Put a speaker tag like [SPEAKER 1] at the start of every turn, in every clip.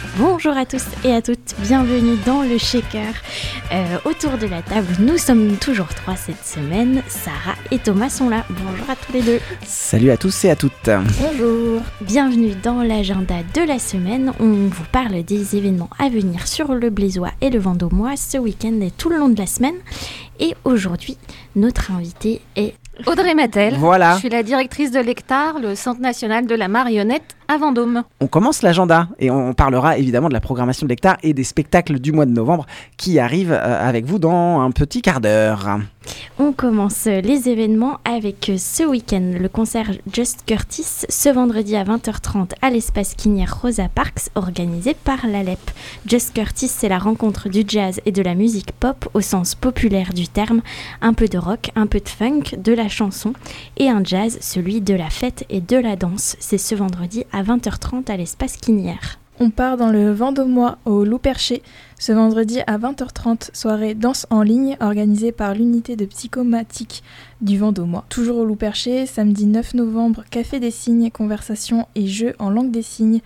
[SPEAKER 1] Bonjour à tous et à toutes, bienvenue dans le Shaker. Autour de la table, nous sommes toujours 3 cette semaine. Sarah et Thomas sont là. Bonjour à tous les deux.
[SPEAKER 2] Salut à tous et à toutes.
[SPEAKER 1] Bonjour. Bienvenue dans l'agenda de la semaine. On vous parle des événements à venir sur le Blésois et le Vendômois ce week-end et tout le long de la semaine. Et aujourd'hui, notre invité est
[SPEAKER 3] Audrey Mattel.
[SPEAKER 2] Voilà.
[SPEAKER 3] Je suis la directrice de l'Hectare, le Centre national de la marionnette à Vendôme.
[SPEAKER 2] On commence l'agenda et on parlera évidemment de la programmation de l'Hectare et des spectacles du mois de novembre qui arrivent avec vous dans un petit quart d'heure.
[SPEAKER 1] On commence les événements avec ce week-end le concert Just Curtis ce vendredi à 20h30 à l'espace Quinière Rosa Parks organisé par l'ALEP. Just Curtis, c'est la rencontre du jazz et de la musique pop au sens populaire du terme, un peu de rock, un peu de funk, de la chanson et un jazz, celui de la fête et de la danse. C'est ce vendredi à 20h30 à l'espace Quinière.
[SPEAKER 4] On part dans le Vendômois au Loup Perché ce vendredi à 20h30, soirée danse en ligne organisée par l'unité de psychomatique du Vendômois. Toujours au Loup Perché, samedi 9 novembre, Café des Signes, conversation et jeux en langue des signes.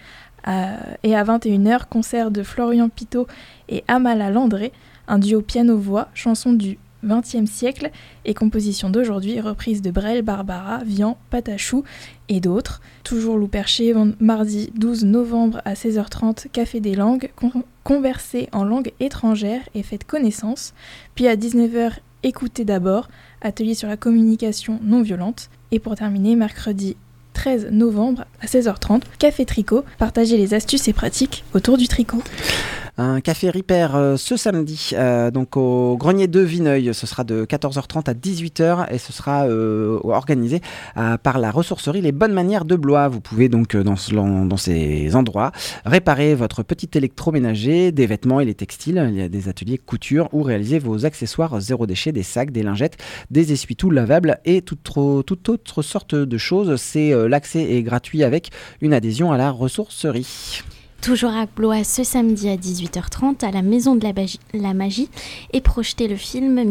[SPEAKER 4] Et à 21h, concert de Florian Pitot et Amala Landré, un duo piano-voix, chanson du XXe siècle et composition d'aujourd'hui, reprise de Brel, Barbara, Vian, Patachou et d'autres. Toujours Loup Perché, mardi 12 novembre à 16h30, Café des langues, conversez en langue étrangère et faites connaissance. Puis à 19h, écoutez d'abord, atelier sur la communication non violente. Et pour terminer, mercredi 13 novembre à 16h30, Café Tricot, partagez les astuces et pratiques autour du tricot.
[SPEAKER 2] Un café Ripper ce samedi, donc au Grenier de Vineuil, ce sera de 14h30 à 18h et ce sera organisé par la ressourcerie Les Bonnes Manières de Blois. Vous pouvez donc dans ces endroits réparer votre petit électroménager, des vêtements et les textiles. Il y a des ateliers couture ou réaliser vos accessoires zéro déchet, des sacs, des lingettes, des essuie-tout lavables et toute autre sorte de choses. L'accès est gratuit avec une adhésion à la ressourcerie.
[SPEAKER 1] Toujours à Blois ce samedi à 18h30 à la Maison de la Magie est projeté le film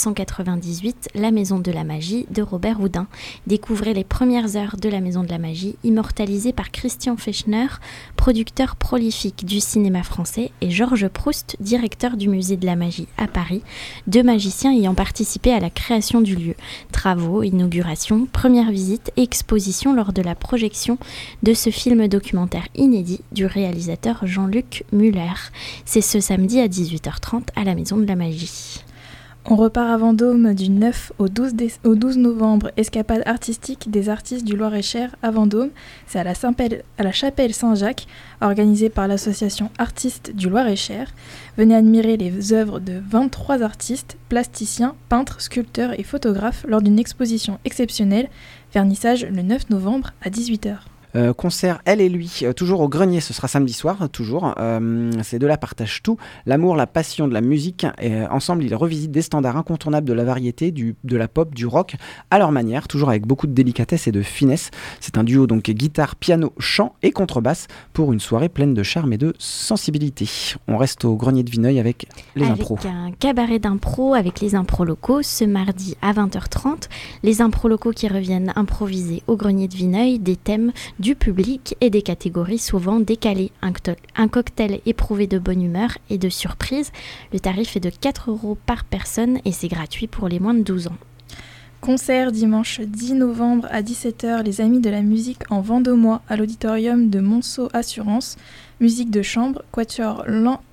[SPEAKER 1] 1998 La Maison de la Magie de Robert Houdin. Découvrez les premières heures de La Maison de la Magie, immortalisée par Christian Fechner, producteur prolifique du cinéma français, et Georges Proust, directeur du musée de la Magie à Paris, 2 magiciens ayant participé à la création du lieu. Travaux, inauguration, première visite et exposition lors de la projection de ce film documentaire inédit du réalisateur Jean-Luc Muller. C'est ce samedi à 18h30 à la Maison de la Magie.
[SPEAKER 4] On repart à Vendôme du 9 au 12 novembre, escapade artistique des artistes du Loir-et-Cher à Vendôme. C'est à la Chapelle Saint-Jacques, organisée par l'association Artistes du Loir-et-Cher. Venez admirer les œuvres de 23 artistes, plasticiens, peintres, sculpteurs et photographes lors d'une exposition exceptionnelle. Vernissage le 9 novembre à 18h.
[SPEAKER 2] Concert Elle et lui, toujours au Grenier, ce sera samedi soir, toujours. C'est de là partage tout, l'amour, la passion de la musique. Et ensemble, ils revisitent des standards incontournables de la variété, de la pop, du rock, à leur manière, toujours avec beaucoup de délicatesse et de finesse. C'est un duo donc guitare, piano, chant et contrebasse pour une soirée pleine de charme et de sensibilité. On reste au Grenier de Vineuil avec les impros.
[SPEAKER 1] Avec un cabaret d'impro avec les impros locaux ce mardi à 20h30. Les impros locaux qui reviennent improviser au Grenier de Vineuil des thèmes du public et des catégories souvent décalées. Un cocktail éprouvé de bonne humeur et de surprise. Le tarif est de 4 € par personne et c'est gratuit pour les moins de 12 ans.
[SPEAKER 4] Concert dimanche 10 novembre à 17h, les Amis de la musique en Vendômois à l'auditorium de Monceau Assurance. Musique de chambre, quatuor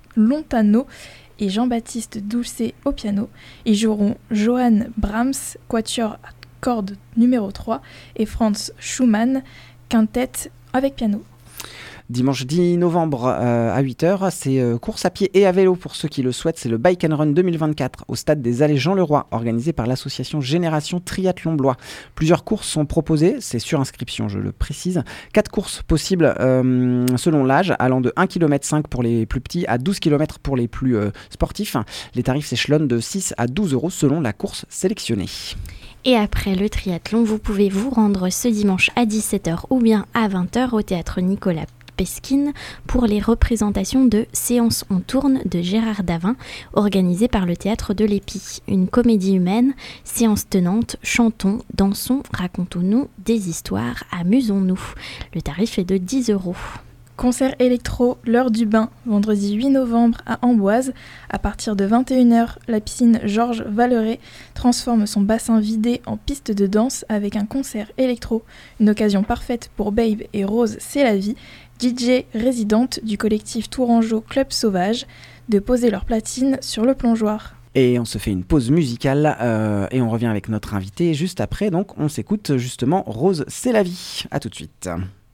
[SPEAKER 4] Lontano et Jean-Baptiste Doucet au piano. Ils joueront Johann Brahms, quatuor à cordes numéro 3 et Franz Schumann, quintette avec piano.
[SPEAKER 2] Dimanche 10 novembre à 8h, c'est course à pied et à vélo pour ceux qui le souhaitent. C'est le Bike and Run 2024 au stade des Allées Jean-Leroy, organisé par l'association Génération Triathlon Blois. Plusieurs courses sont proposées, c'est sur inscription, je le précise. 4 courses possibles selon l'âge, allant de 1,5 km pour les plus petits à 12 km pour les plus sportifs. Les tarifs s'échelonnent de 6 à 12 € selon la course sélectionnée.
[SPEAKER 1] Et après le triathlon, vous pouvez vous rendre ce dimanche à 17h ou bien à 20h au théâtre Nicolas Pesquine pour les représentations de Séance on tourne de Gérard Davin, organisée par le théâtre de l'Épi. Une comédie humaine, séance tenante, chantons, dansons, racontons-nous des histoires, amusons-nous. Le tarif est de 10 €.
[SPEAKER 4] Concert électro, l'heure du bain, vendredi 8 novembre à Amboise. À partir de 21h, la piscine Georges Valeret transforme son bassin vidé en piste de danse avec un concert électro. Une occasion parfaite pour Babe et Rose C'est la vie, DJ résidente du collectif Tourangeau Club Sauvage, de poser leur platine sur le plongeoir.
[SPEAKER 2] Et on se fait une pause musicale et on revient avec notre invité juste après. Donc on s'écoute justement Rose C'est la vie. À tout de suite.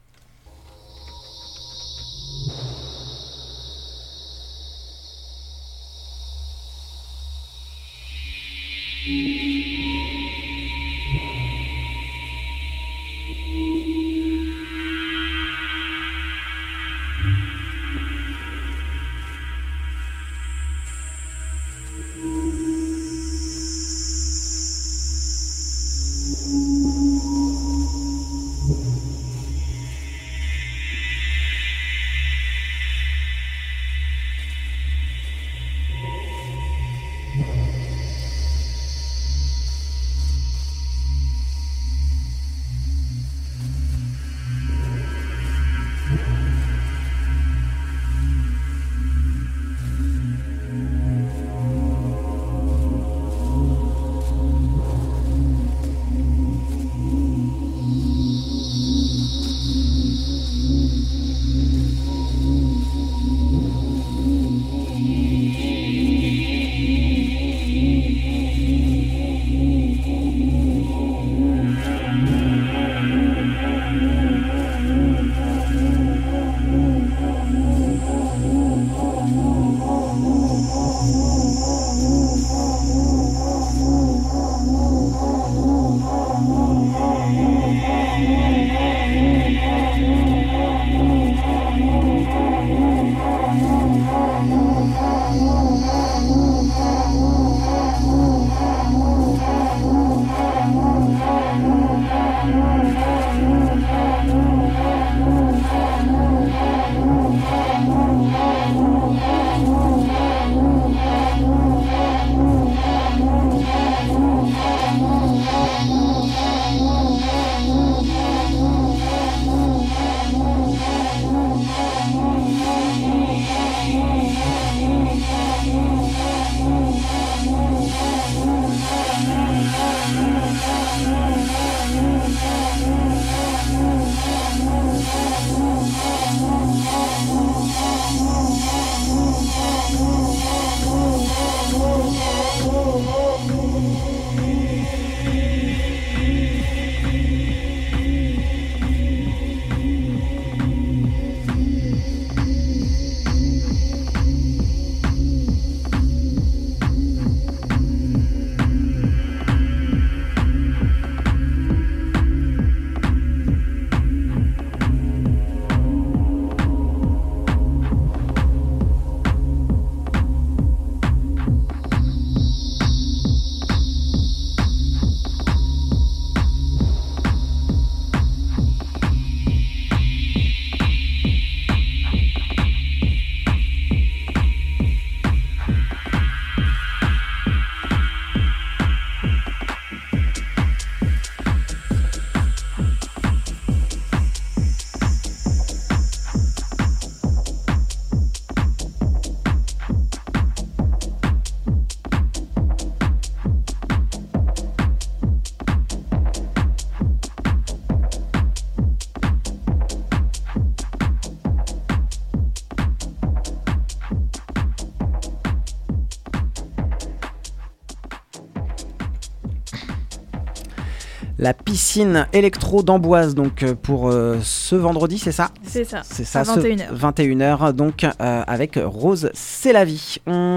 [SPEAKER 2] La piscine électro d'Amboise, donc pour ce vendredi, c'est ça ?
[SPEAKER 4] C'est ça.
[SPEAKER 2] C'est ça,
[SPEAKER 4] à 21h.
[SPEAKER 2] 21h, donc avec Rose C'est la vie.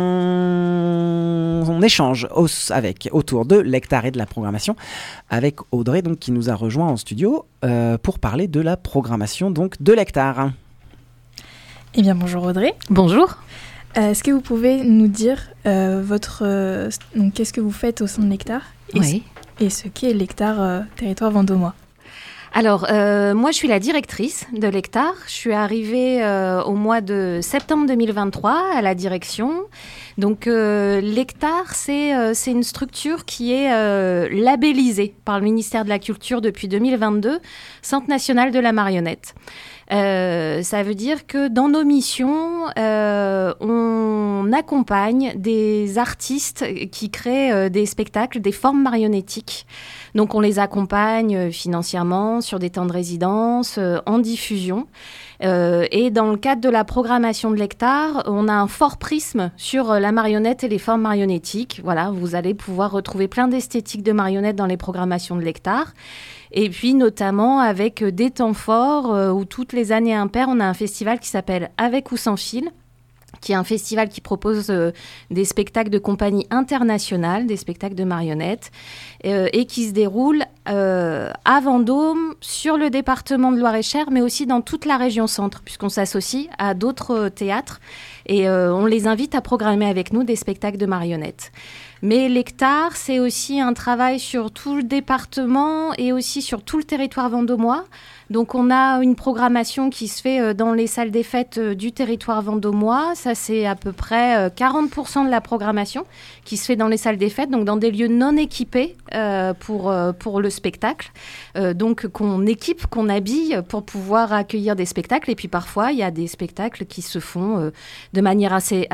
[SPEAKER 2] On échange autour de l'hectare et de la programmation avec Audrey, donc, qui nous a rejoint en studio pour parler de la programmation donc, de l'hectare.
[SPEAKER 4] Eh bien, bonjour Audrey.
[SPEAKER 3] Bonjour.
[SPEAKER 4] Est-ce que vous pouvez nous dire donc, qu'est-ce que vous faites au sein de l'hectare et ce qu'est l'hectare territoire vendômois?
[SPEAKER 3] Alors, moi, je suis la directrice de l'hectare. Je suis arrivée au mois de septembre 2023 à la direction. Donc, l'hectare, c'est une structure qui est labellisée par le ministère de la Culture depuis 2022, Centre national de la marionnette. Ça veut dire que dans nos missions, on accompagne des artistes qui créent des spectacles, des formes marionnettiques. Donc on les accompagne financièrement sur des temps de résidence, en diffusion. Et dans le cadre de la programmation de l'Hectare, on a un fort prisme sur la marionnette et les formes marionnettiques. Voilà, vous allez pouvoir retrouver plein d'esthétiques de marionnettes dans les programmations de l'Hectare. Et puis notamment avec des temps forts où toutes les années impaires, on a un festival qui s'appelle Avec ou sans fil, qui est un festival qui propose des spectacles de compagnie internationale, des spectacles de marionnettes, et qui se déroule à Vendôme, sur le département de Loir-et-Cher, mais aussi dans toute la région centre, puisqu'on s'associe à d'autres théâtres, et on les invite à programmer avec nous des spectacles de marionnettes. Mais l'Hectare, c'est aussi un travail sur tout le département et aussi sur tout le territoire vendômois. Donc on a une programmation qui se fait dans les salles des fêtes du territoire vendômois. Ça, c'est à peu près 40% de la programmation qui se fait dans les salles des fêtes, donc dans des lieux non équipés pour le spectacle. Donc qu'on équipe, qu'on habille pour pouvoir accueillir des spectacles. Et puis parfois, il y a des spectacles qui se font de manière assez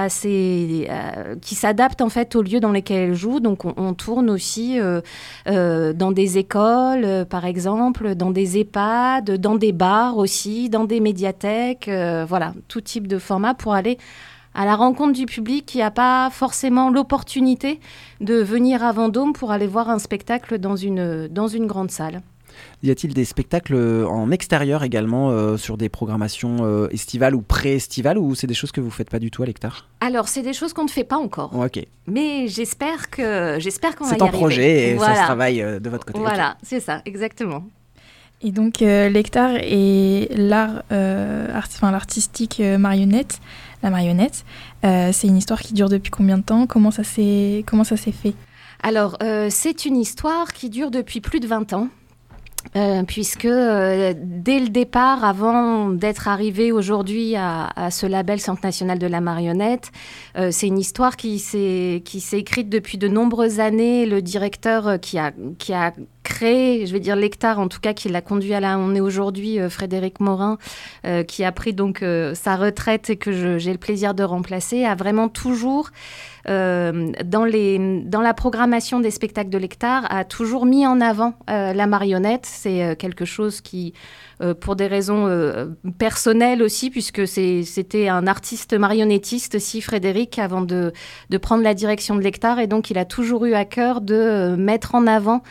[SPEAKER 3] qui s'adaptent en fait aux lieux dans lesquels elles jouent. Donc on tourne aussi dans des écoles, par exemple, dans des EHPAD, dans des bars aussi, dans des médiathèques, voilà, tout type de format pour aller à la rencontre du public qui n'a pas forcément l'opportunité de venir à Vendôme pour aller voir un spectacle dans une grande salle.
[SPEAKER 2] Y a-t-il des spectacles en extérieur également sur des programmations estivales ou pré-estivales, ou c'est des choses que vous ne faites pas du tout à l'Hectare ?
[SPEAKER 3] Alors, c'est des choses qu'on ne fait pas encore.
[SPEAKER 2] Ok.
[SPEAKER 3] Mais j'espère qu'on va y arriver.
[SPEAKER 2] C'est en projet et ça se travaille de votre côté.
[SPEAKER 3] Voilà,
[SPEAKER 2] okay.
[SPEAKER 3] C'est ça, exactement.
[SPEAKER 4] Et donc, l'Hectare et l'art, l'artistique marionnette, la marionnette, c'est une histoire qui dure depuis combien de temps ? Comment ça s'est fait ?
[SPEAKER 3] Alors, c'est une histoire qui dure depuis plus de 20 ans. Puisque dès le départ, avant d'être arrivé aujourd'hui à ce label Centre national de la marionnette, c'est une histoire qui s'est écrite depuis de nombreuses années. Le directeur qui a créé, je vais dire l'Hectare en tout cas, qui l'a conduit à là où on est aujourd'hui, Frédéric Morin, qui a pris donc sa retraite et que j'ai le plaisir de remplacer, a vraiment toujours dans la programmation des spectacles de l'Hectare, a toujours mis en avant la marionnette. C'est quelque chose qui, pour des raisons personnelles aussi, puisque c'était un artiste marionnettiste aussi, Frédéric, avant de prendre la direction de l'Hectare, et donc il a toujours eu à cœur de mettre en avant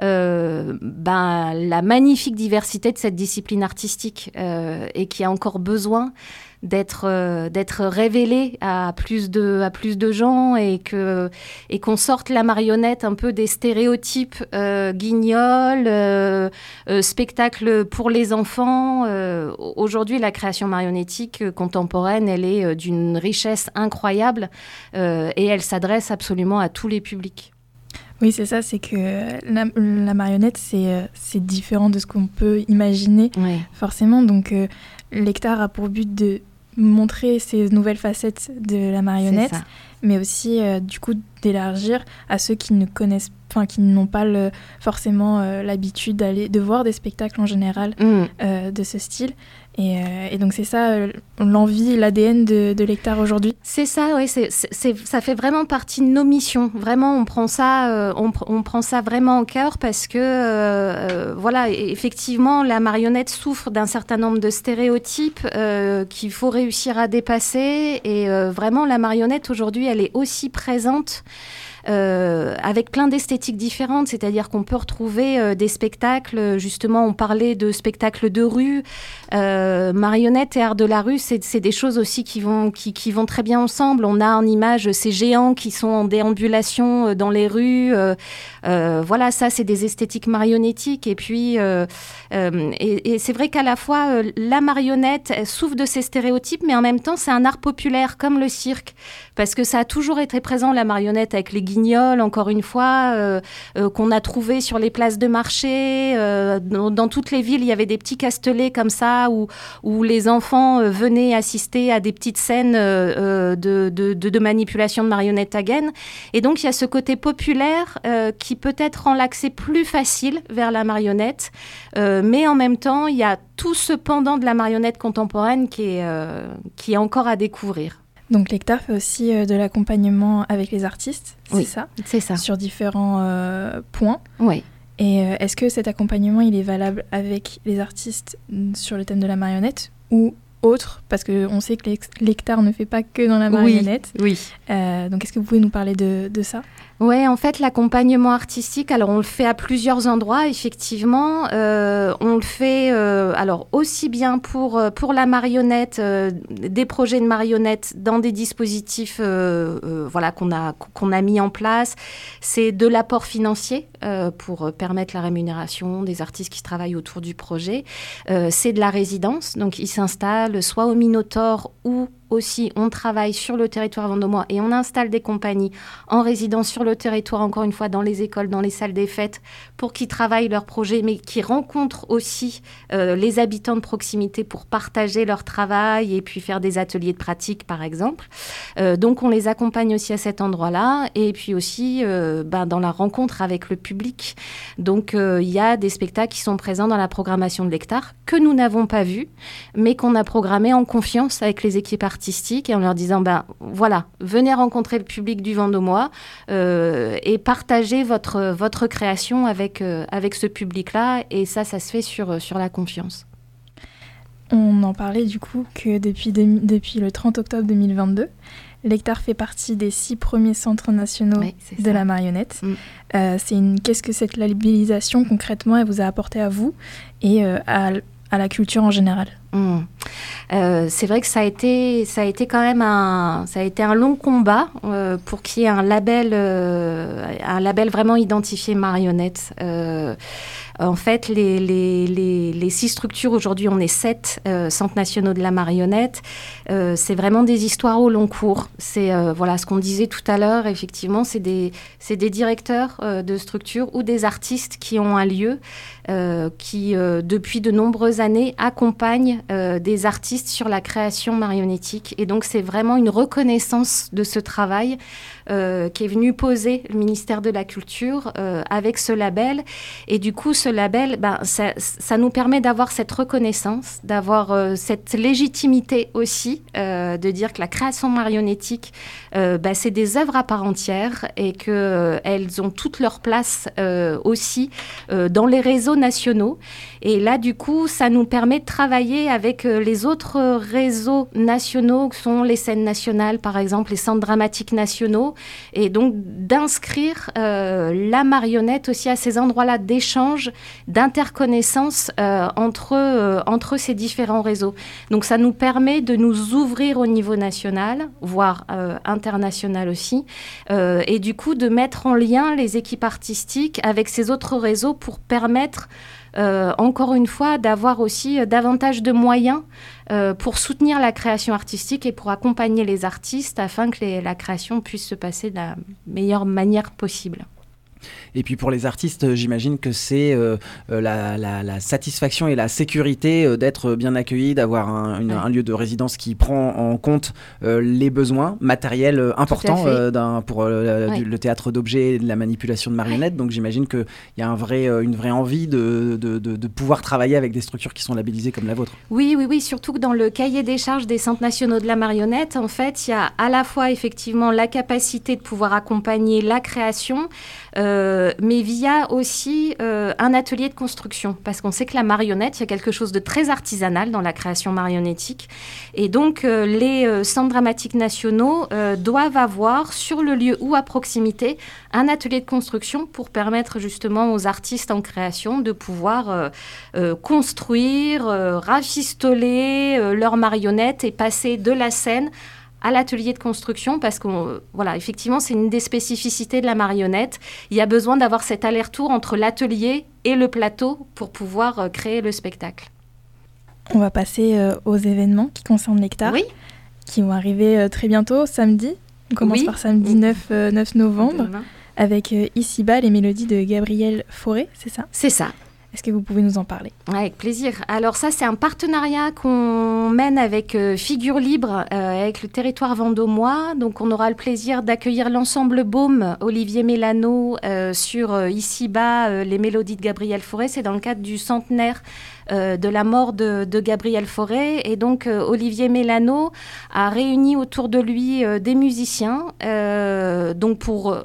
[SPEAKER 3] la magnifique diversité de cette discipline artistique et qui a encore besoin d'être révélé à plus de gens et qu'on sorte la marionnette un peu des stéréotypes guignol, spectacle pour les enfants. Aujourd'hui, la création marionnettique contemporaine, elle est d'une richesse incroyable et elle s'adresse absolument à tous les publics.
[SPEAKER 4] Oui, c'est ça, c'est que la marionnette, c'est différent de ce qu'on peut imaginer, oui. Forcément. Donc, l'Hectare a pour but de montrer ces nouvelles facettes de la marionnette, mais aussi, du coup, d'élargir à ceux qui ne connaissent, qui n'ont pas forcément l'habitude de voir des spectacles en général de ce style. Et donc c'est ça l'envie, l'ADN de l'Hectare aujourd'hui.
[SPEAKER 3] C'est ça, oui, ça fait vraiment partie de nos missions. Vraiment, on prend ça vraiment en cœur parce que voilà, effectivement, la marionnette souffre d'un certain nombre de stéréotypes qu'il faut réussir à dépasser. Et vraiment, la marionnette aujourd'hui, elle est aussi présente. Avec plein d'esthétiques différentes, c'est-à-dire qu'on peut retrouver des spectacles, justement on parlait de spectacles de rue, marionnette et art de la rue, c'est des choses aussi qui vont très bien ensemble. On a en image ces géants qui sont en déambulation dans les rues, voilà, ça c'est des esthétiques marionnettiques. Et puis et c'est vrai qu'à la fois la marionnette elle souffre de ces stéréotypes, mais en même temps c'est un art populaire comme le cirque, parce que ça a toujours été présent, la marionnette, avec les guignols, guignols, encore une fois, qu'on a trouvés sur les places de marché. Dans toutes les villes, il y avait des petits castellets comme ça où les enfants venaient assister à des petites scènes de manipulation de marionnettes à gaines. Et donc, il y a ce côté populaire qui peut-être rend l'accès plus facile vers la marionnette. Mais en même temps, il y a tout ce pendant de la marionnette contemporaine qui est encore à découvrir.
[SPEAKER 4] Donc l'Hectare fait aussi de l'accompagnement avec les artistes,
[SPEAKER 3] oui,
[SPEAKER 4] c'est ça ?
[SPEAKER 3] C'est ça.
[SPEAKER 4] Sur différents points.
[SPEAKER 3] Oui.
[SPEAKER 4] Et est-ce que cet accompagnement, il est valable avec les artistes sur le thème de la marionnette ou autre ? Parce qu'on sait que l'Hectare ne fait pas que dans la marionnette.
[SPEAKER 3] Oui.
[SPEAKER 4] Donc est-ce que vous pouvez nous parler de ça ?
[SPEAKER 3] Oui, en fait, l'accompagnement artistique, alors on le fait à plusieurs endroits, effectivement. On le fait alors aussi bien pour la marionnette, des projets de marionnettes dans des dispositifs voilà, qu'on a mis en place. C'est de l'apport financier pour permettre la rémunération des artistes qui travaillent autour du projet. C'est de la résidence, donc ils s'installent soit au Minotaure ou aussi, on travaille sur le territoire vendômois et on installe des compagnies en résidence sur le territoire, encore une fois, dans les écoles, dans les salles des fêtes, pour qu'ils travaillent leurs projets, mais qui rencontrent aussi les habitants de proximité pour partager leur travail et puis faire des ateliers de pratique, par exemple. Donc, on les accompagne aussi à cet endroit-là et puis aussi dans la rencontre avec le public. Donc, il y a des spectacles qui sont présents dans la programmation de l'Hectare que nous n'avons pas vus, mais qu'on a programmés en confiance avec les équipes artistique et en leur disant voilà, venez rencontrer le public du Vendômois et partagez votre création avec ce public-là, et ça se fait sur la confiance.
[SPEAKER 4] On en parlait du coup que depuis le 30 octobre 2022, l'Hectare fait partie des 6 premiers centres nationaux de la marionnette. Qu'est-ce que cette labellisation concrètement elle vous a apporté à vous et à la culture en général ?
[SPEAKER 3] C'est vrai que ça a été quand même un long combat pour qu'il y ait un label vraiment identifié marionnette. En fait, les 6 structures, aujourd'hui, on est 7 centres nationaux de la marionnette. C'est vraiment des histoires au long cours. C'est voilà, ce qu'on disait tout à l'heure, effectivement, c'est des directeurs de structures ou des artistes qui ont un lieu, qui, depuis de nombreuses années, accompagnent des artistes sur la création marionnettique. Et donc, c'est vraiment une reconnaissance de ce travail qui est venu poser le ministère de la Culture avec ce label. Et du coup, ce label, ça nous permet d'avoir cette reconnaissance, d'avoir cette légitimité aussi, de dire que la création marionnettique, c'est des œuvres à part entière et qu'elles ont toute leur place aussi dans les réseaux nationaux. Et là, du coup, ça nous permet de travailler avec les autres réseaux nationaux, que sont les scènes nationales, par exemple, les centres dramatiques nationaux, et donc d'inscrire la marionnette aussi à ces endroits-là d'échange, d'interconnaissance entre ces différents réseaux. Donc, ça nous permet de nous ouvrir au niveau national, voire international aussi, et du coup, de mettre en lien les équipes artistiques avec ces autres réseaux pour permettre encore une fois, d'avoir aussi davantage de moyens pour soutenir la création artistique et pour accompagner les artistes afin que la création puisse se passer de la meilleure manière possible.
[SPEAKER 2] Et puis pour les artistes, j'imagine que c'est la satisfaction et la sécurité d'être bien accueillis, d'avoir un lieu de résidence qui prend en compte les besoins matériels importants pour le théâtre d'objets et de la manipulation de marionnettes. Donc j'imagine qu'il y a une vraie envie de pouvoir travailler avec des structures qui sont labellisées comme la vôtre.
[SPEAKER 3] Oui, surtout que dans le cahier des charges des centres nationaux de la marionnette, en fait, il y a à la fois effectivement la capacité de pouvoir accompagner la création, mais via aussi un atelier de construction, parce qu'on sait que la marionnette, il y a quelque chose de très artisanal dans la création marionnettique, et donc les centres dramatiques nationaux doivent avoir sur le lieu ou à proximité un atelier de construction pour permettre justement aux artistes en création de pouvoir construire, rafistoler leurs marionnettes et passer de la scène à l'atelier de construction, parce que voilà, effectivement, c'est une des spécificités de la marionnette. Il y a besoin d'avoir cet aller-retour entre l'atelier et le plateau pour pouvoir créer le spectacle.
[SPEAKER 4] On va passer aux événements qui concernent l'Hectare, qui vont arriver très bientôt, samedi On commence par samedi 9 novembre,
[SPEAKER 3] Demain.
[SPEAKER 4] avec Ici-bas les mélodies de Gabriel Fauré, c'est ça ?
[SPEAKER 3] C'est ça.
[SPEAKER 4] Est-ce que vous pouvez nous en parler ?
[SPEAKER 3] Avec plaisir. Alors ça, c'est un partenariat qu'on mène avec Figure Libre, avec le territoire vendômois. Donc on aura le plaisir d'accueillir l'ensemble Baume, Olivier Mélano, sur Ici-bas, les mélodies de Gabriel Fauré. C'est dans le cadre du centenaire de la mort de Gabriel Fauré. Et donc Olivier Mélano a réuni autour de lui des musiciens donc pour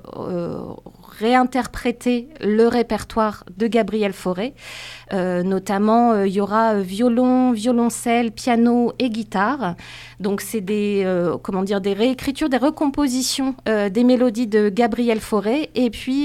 [SPEAKER 3] réinterpréter le répertoire de Gabriel Fauré. Notamment, il y aura violon, violoncelle, piano et guitare. Donc, c'est des réécritures, des recompositions des mélodies de Gabriel Fauré. Et puis,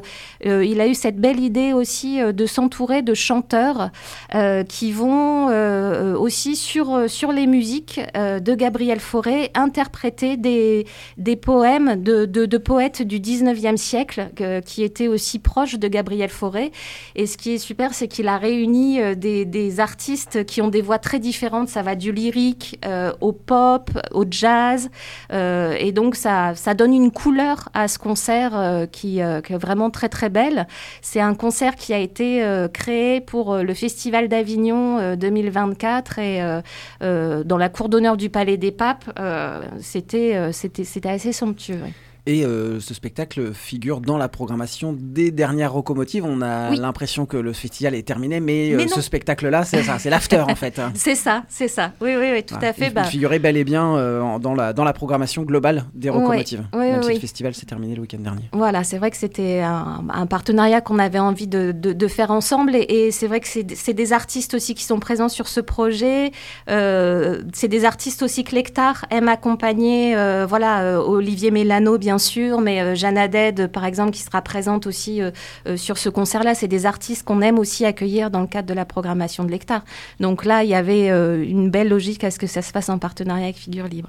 [SPEAKER 3] il a eu cette belle idée aussi de s'entourer de chanteurs qui vont aussi sur les musiques de Gabriel Fauré interpréter des poèmes de poètes du 19e siècle qui étaient aussi proches de Gabriel Fauré. Et ce qui est super, c'est qu'il a réuni des artistes qui ont des voix très différentes. Ça va du lyrique au pop, au jazz. Et donc, ça donne une couleur à ce concert qui est vraiment très, très belle. C'est un concert qui a été créé pour le Festival d'Avignon 2024 et dans la cour d'honneur du Palais des Papes. C'était assez somptueux. Oui.
[SPEAKER 2] Et ce spectacle figure dans la programmation des dernières locomotives. On a l'impression que le festival est terminé, mais ce spectacle-là, c'est ça, c'est l'after en fait.
[SPEAKER 3] C'est ça. Oui, tout à fait.
[SPEAKER 2] Il figurait bel et bien dans la programmation globale des locomotives. Même si le festival s'est terminé le week-end dernier.
[SPEAKER 3] Voilà, c'est vrai que c'était un partenariat qu'on avait envie de faire ensemble. Et c'est vrai que c'est des artistes aussi qui sont présents sur ce projet. C'est des artistes aussi que l'Hectare aime accompagner. Olivier Mélano, bien sûr, mais Jeanne Haddad, par exemple, qui sera présente aussi sur ce concert-là. C'est des artistes qu'on aime aussi accueillir dans le cadre de la programmation de l'Hectare. Donc là, il y avait une belle logique à ce que ça se fasse en partenariat avec Figure Libre.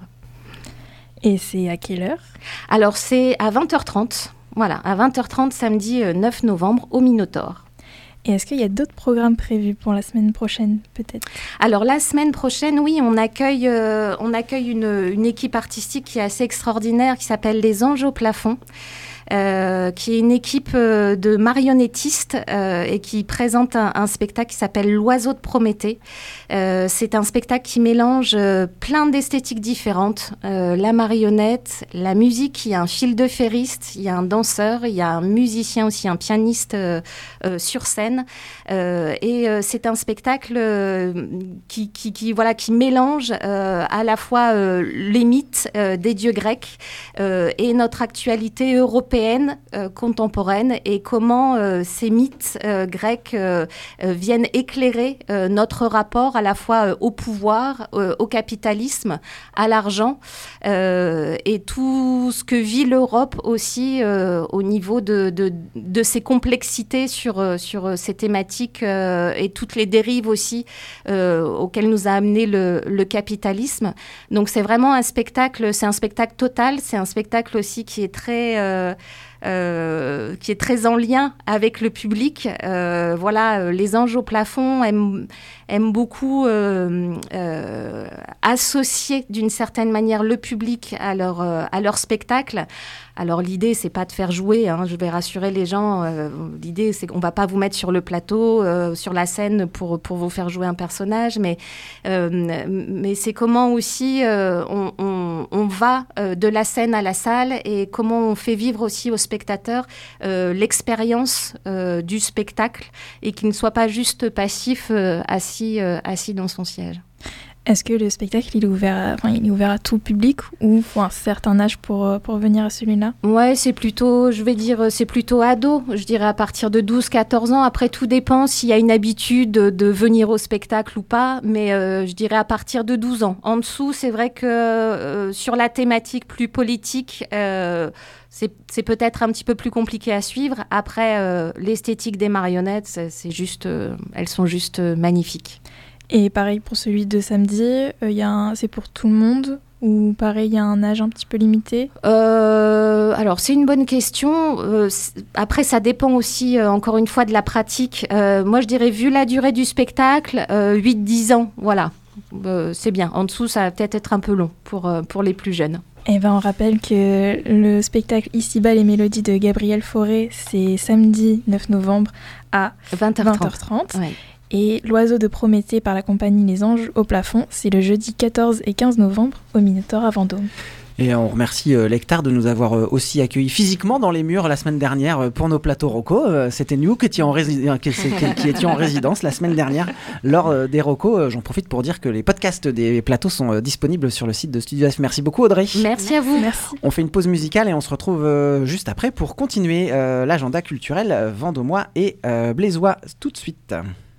[SPEAKER 4] Et c'est à quelle heure ?
[SPEAKER 3] Alors, c'est à 20h30. Voilà, à 20h30, samedi 9 novembre, au Minotaure.
[SPEAKER 4] Et est-ce qu'il y a d'autres programmes prévus pour la semaine prochaine, peut-être ?
[SPEAKER 3] Alors, la semaine prochaine, oui, on accueille une équipe artistique qui est assez extraordinaire, qui s'appelle Les Anges au plafond. Qui est une équipe de marionnettistes et qui présente un spectacle qui s'appelle L'Oiseau de Prométhée. C'est un spectacle qui mélange plein d'esthétiques différentes. La marionnette, la musique, il y a un fil de ferriste, il y a un danseur, il y a un musicien aussi, un pianiste sur scène. Et c'est un spectacle qui mélange à la fois les mythes des dieux grecs et notre actualité européenne contemporaine et comment ces mythes grecs viennent éclairer notre rapport à la fois au pouvoir, au capitalisme, à l'argent et tout ce que vit l'Europe aussi au niveau de ses complexités sur ces thématiques et toutes les dérives aussi auxquelles nous a amené le capitalisme. Donc c'est vraiment un spectacle total, c'est un spectacle aussi qui est très en lien avec le public. Les Anges au plafond aiment beaucoup associer d'une certaine manière le public à leur spectacle. Alors l'idée, c'est pas de faire jouer, je vais rassurer les gens. L'idée, c'est qu'on va pas vous mettre sur le plateau, sur la scène pour vous faire jouer un personnage, mais c'est comment aussi on va de la scène à la salle et comment on fait vivre aussi aux spectateurs l'expérience du spectacle et qu'il ne soit pas juste passif assis dans son siège.
[SPEAKER 4] Est-ce que le spectacle il est ouvert à tout public ou faut un certain âge pour venir à celui-là ?
[SPEAKER 3] Ouais, c'est plutôt ado. Je dirais à partir de 12-14 ans. Après, tout dépend s'il y a une habitude de venir au spectacle ou pas. Mais je dirais à partir de 12 ans. En dessous, c'est vrai que sur la thématique plus politique, c'est peut-être un petit peu plus compliqué à suivre. Après, l'esthétique des marionnettes, elles sont juste magnifiques.
[SPEAKER 4] Et pareil pour celui de samedi, c'est pour tout le monde ou pareil, il y a un âge un petit peu limité ?
[SPEAKER 3] Alors, c'est une bonne question. Après, ça dépend aussi, encore une fois, de la pratique. Moi, je dirais, vu la durée du spectacle, 8-10 ans, voilà. c'est bien. En dessous, ça va peut-être être un peu long pour les plus jeunes.
[SPEAKER 4] Et on rappelle que le spectacle Ici-bas les mélodies de Gabriel Fauré, c'est samedi 9 novembre à 20h30.
[SPEAKER 3] Ouais.
[SPEAKER 4] Et L'Oiseau de Prométhée par la compagnie Les Anges au plafond, c'est le jeudi 14 et 15 novembre au Minotaure à Vendôme.
[SPEAKER 2] Et on remercie Lectar de nous avoir aussi accueillis physiquement dans les murs la semaine dernière pour nos plateaux Rocco. C'était nous qui étions en résidence la semaine dernière lors des Rocco. J'en profite pour dire que les podcasts des plateaux sont disponibles sur le site de Studio F. Merci beaucoup Audrey.
[SPEAKER 3] Merci à vous.
[SPEAKER 4] Merci.
[SPEAKER 2] On fait une pause musicale et on se retrouve juste après pour continuer l'agenda culturel vendômois et blésois tout de suite.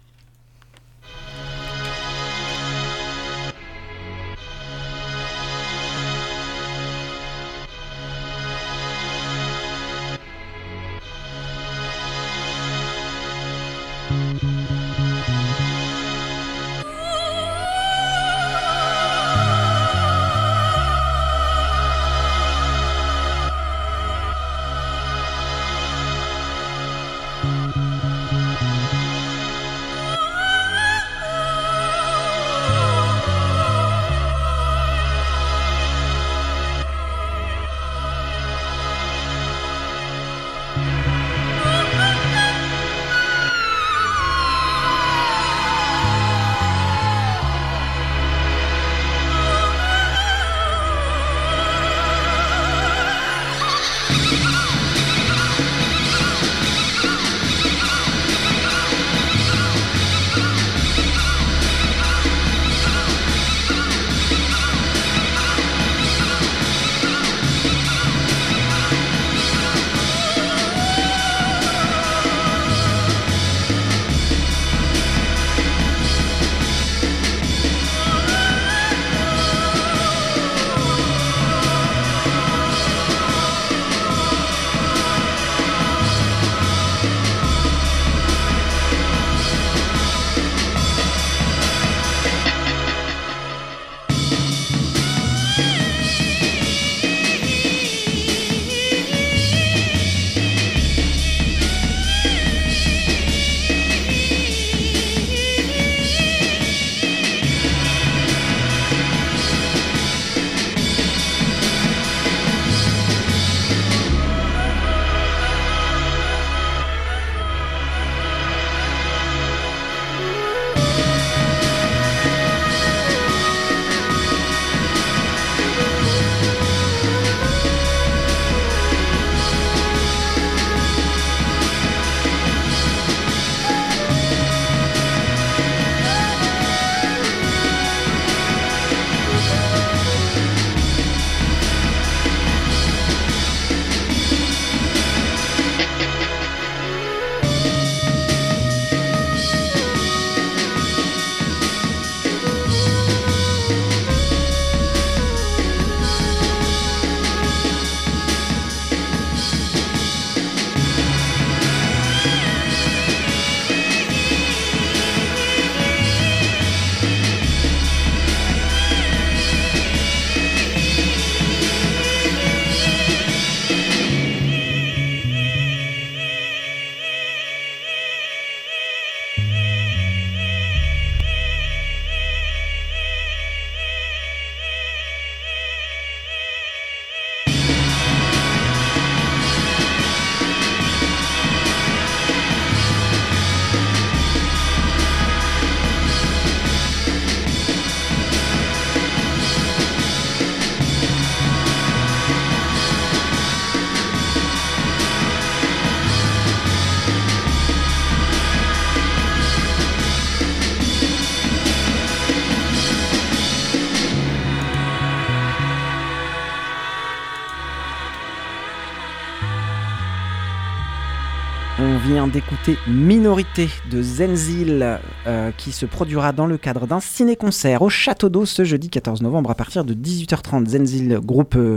[SPEAKER 2] On vient d'écouter Minorité de Zenzil qui se produira dans le cadre d'un ciné-concert au Château d'Eau ce jeudi 14 novembre à partir de 18h30. Zenzil, groupe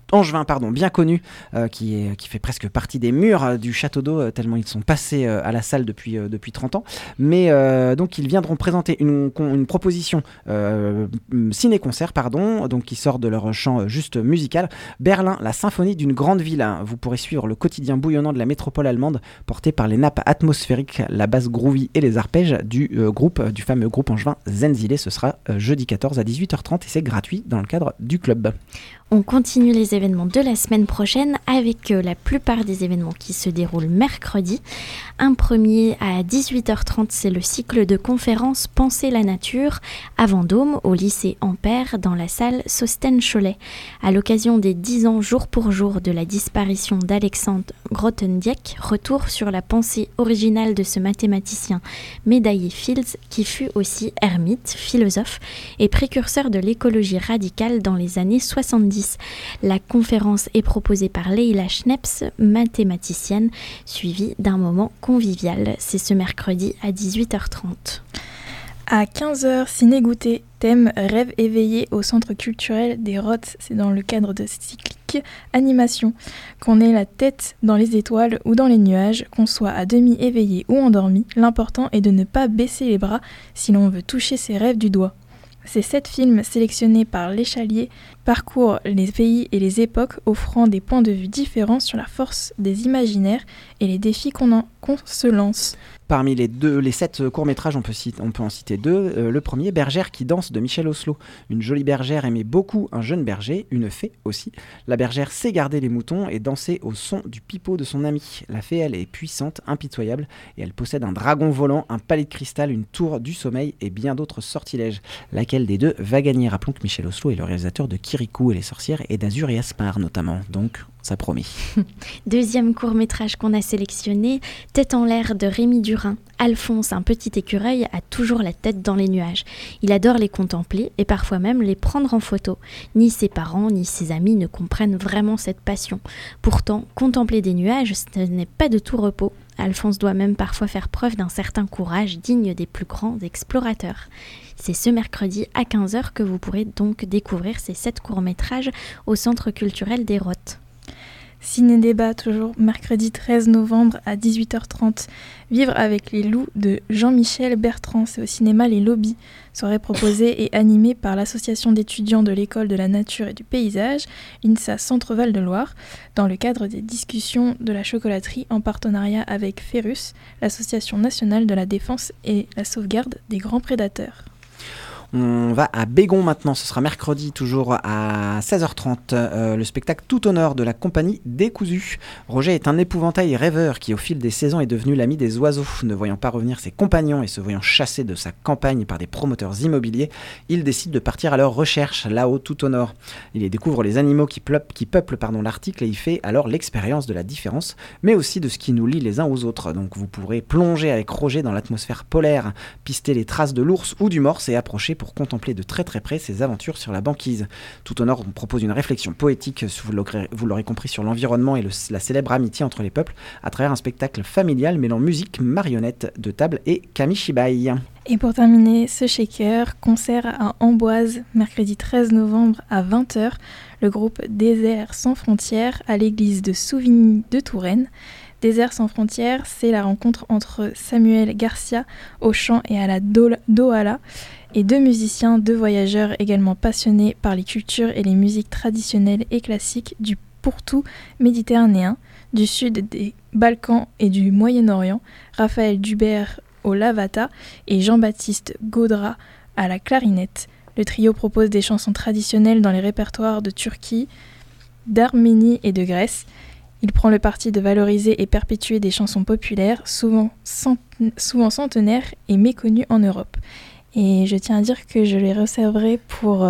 [SPEAKER 2] angevin, bien connu, qui fait presque partie des murs du château d'eau, tellement ils sont passés à la salle depuis 30 ans. Mais donc ils viendront présenter une proposition ciné-concert, donc qui sort de leur champ juste musical. Berlin, la symphonie d'une grande ville. Vous pourrez suivre le quotidien bouillonnant de la métropole allemande, porté par les nappes atmosphériques, la basse groovy et les arpèges du fameux groupe angevin Zenzile. Ce sera jeudi 14 à 18h30 et c'est gratuit dans le cadre du club.
[SPEAKER 1] On continue les événements de la semaine prochaine avec la plupart des événements qui se déroulent mercredi. Un premier à 18h30, c'est le cycle de conférences Penser la nature à Vendôme, au lycée Ampère, dans la salle Sosten-Cholet. À l'occasion des 10 ans jour pour jour de la disparition d'Alexandre Grothendieck, retour sur la pensée originale de ce mathématicien médaillé Fields qui fut aussi ermite, philosophe et précurseur de l'écologie radicale dans les années 70. La conférence est proposée par Leila Schneps, mathématicienne, suivie d'un moment convivial. C'est ce mercredi à 18h30.
[SPEAKER 4] À 15h, ciné-goûter, thème Rêve éveillé au centre culturel des Rottes. C'est dans le cadre de cyclique animation. Qu'on ait la tête dans les étoiles ou dans les nuages, qu'on soit à demi éveillé ou endormi, l'important est de ne pas baisser les bras si l'on veut toucher ses rêves du doigt. Ces 7 films sélectionnés par l'échalier parcourent les pays et les époques, offrant des points de vue différents sur la force des imaginaires et les défis qu'on se lance.
[SPEAKER 2] Parmi les 7 courts-métrages, on peut en citer 2. Le premier, Bergère qui danse, de Michel Oslo. Une jolie bergère aimait beaucoup un jeune berger, une fée aussi. La bergère sait garder les moutons et danser au son du pipeau de son ami. La fée, elle, est puissante, impitoyable, et elle possède un dragon volant, un palais de cristal, une tour du sommeil et bien d'autres sortilèges. Laquelle des deux va gagner? Rappelons que Michel Oslo est le réalisateur de Kirikou et les sorcières et d'Azur et Aspar notamment, donc ça promet.
[SPEAKER 1] Deuxième court-métrage qu'on a sélectionné, Tête en l'air de Rémi Durin. Alphonse, un petit écureuil, a toujours la tête dans les nuages. Il adore les contempler et parfois même les prendre en photo. Ni ses parents ni ses amis ne comprennent vraiment cette passion. Pourtant, contempler des nuages, ce n'est pas de tout repos. Alphonse doit même parfois faire preuve d'un certain courage digne des plus grands explorateurs. C'est ce mercredi à 15h que vous pourrez donc découvrir ces 7 courts-métrages au Centre culturel des Rottes.
[SPEAKER 4] Ciné-débat, toujours mercredi 13 novembre à 18h30. Vivre avec les loups de Jean-Michel Bertrand, c'est au cinéma Les Lobbies. Soirée proposée et animée par l'association d'étudiants de l'école de la nature et du paysage, l'INSA Centre-Val de Loire, dans le cadre des discussions de la chocolaterie en partenariat avec Ferrus, l'association nationale de la défense et la sauvegarde des grands prédateurs.
[SPEAKER 2] On va à Bégon maintenant, ce sera mercredi toujours à 16h30, le spectacle Tout honneur de la compagnie Décousu. Roger est un épouvantail rêveur qui au fil des saisons est devenu l'ami des oiseaux. Ne voyant pas revenir ses compagnons et se voyant chassé de sa campagne par des promoteurs immobiliers, il décide de partir à leur recherche, là-haut tout au nord. Il y découvre les animaux qui peuplent l'article et il fait alors l'expérience de la différence, mais aussi de ce qui nous lie les uns aux autres. Donc vous pourrez plonger avec Roger dans l'atmosphère polaire, pister les traces de l'ours ou du morse et approcher pour contempler de très très près ses aventures sur la banquise. Tout au nord, on propose une réflexion poétique, vous l'aurez compris, sur l'environnement et la célèbre amitié entre les peuples à travers un spectacle familial mêlant musique, marionnettes de table et kamishibai.
[SPEAKER 4] Et pour terminer ce shaker, concert à Amboise, mercredi 13 novembre à 20h, le groupe Désert sans frontières à l'église de Souvigny de Touraine. Désert sans frontières, c'est la rencontre entre Samuel Garcia au chant et à la dohala et 2 musiciens, 2 voyageurs également passionnés par les cultures et les musiques traditionnelles et classiques du pourtour méditerranéen, du sud des Balkans et du Moyen-Orient, Raphaël Dubert au lavata et Jean-Baptiste Gaudra à la clarinette. Le trio propose des chansons traditionnelles dans les répertoires de Turquie, d'Arménie et de Grèce. Il prend le parti de valoriser et perpétuer des chansons populaires, souvent centenaires et méconnues en Europe. Et je tiens à dire que je les réserverai pour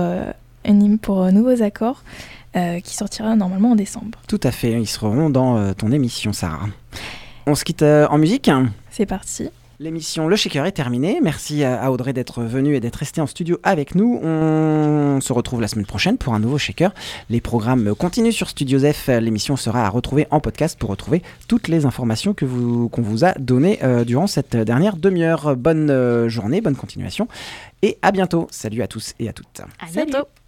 [SPEAKER 4] Nouveaux Accords, qui sortira normalement en décembre.
[SPEAKER 2] Tout à fait, ils seront dans ton émission, Sarah. On se quitte en musique.
[SPEAKER 4] C'est parti.
[SPEAKER 2] L'émission Le Shaker est terminée. Merci à Audrey d'être venue et d'être restée en studio avec nous. On se retrouve la semaine prochaine pour un nouveau Shaker. Les programmes continuent sur Studio F. L'émission sera à retrouver en podcast pour retrouver toutes les informations qu'on vous a données durant cette dernière demi-heure. Bonne journée, bonne continuation et à bientôt. Salut à tous et à toutes.
[SPEAKER 1] À bientôt.